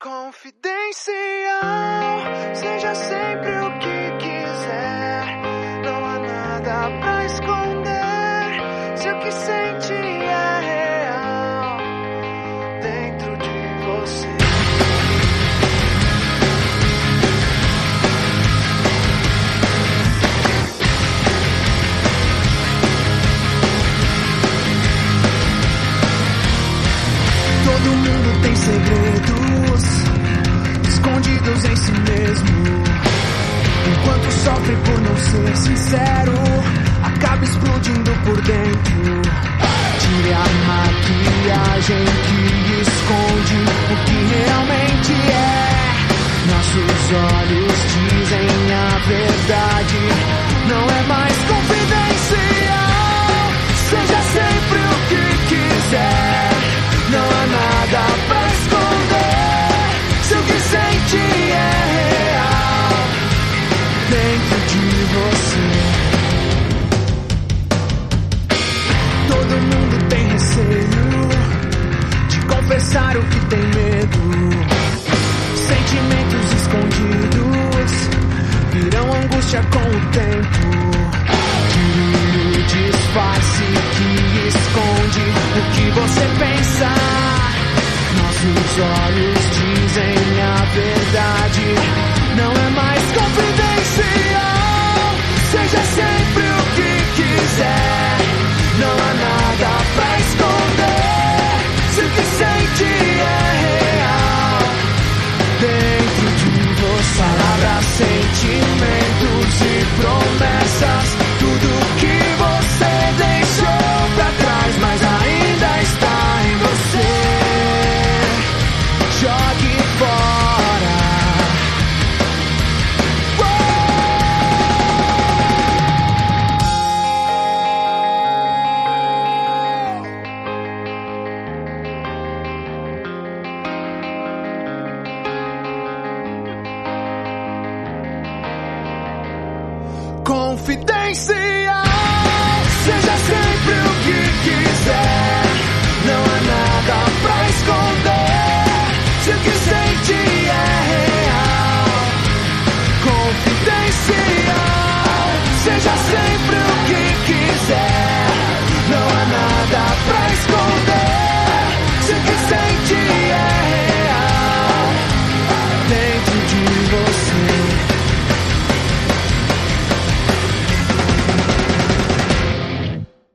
Confidencial, seja sempre o que quiser. Não há nada pra esconder. Se o que sente é real dentro de você. Todo mundo tem segredos escondidos em si mesmo. Enquanto sofre por não ser sincero, acaba explodindo por dentro. Tire a maquiagem que esconde o que realmente é. Nossos olhos dizem a verdade, não é mais confidencial. Seja sempre o que quiser, não há nada pra esconder. Se o que sente é real dentro de você. Todo mundo tem receio de confessar o que tem medo. Sentimentos escondidos virão angústia com o tempo. Tire o disfarce que esconde o que você pensa. Nossos olhos dizem a verdade, não é mais confidencial. Seja sempre o que quiser, não há nada pra esconder. Se o que sente é real dentro de você. Palavras, sentimentos e promessas, tudo que você deixou pra trás, mas ainda está em você. Jogue fora. Confidencial, seja sempre o que quiser, não há nada pra esconder. Se o que sente é real, confidencial. Seja sempre o que quiser, não há nada pra esconder. Se o que sente é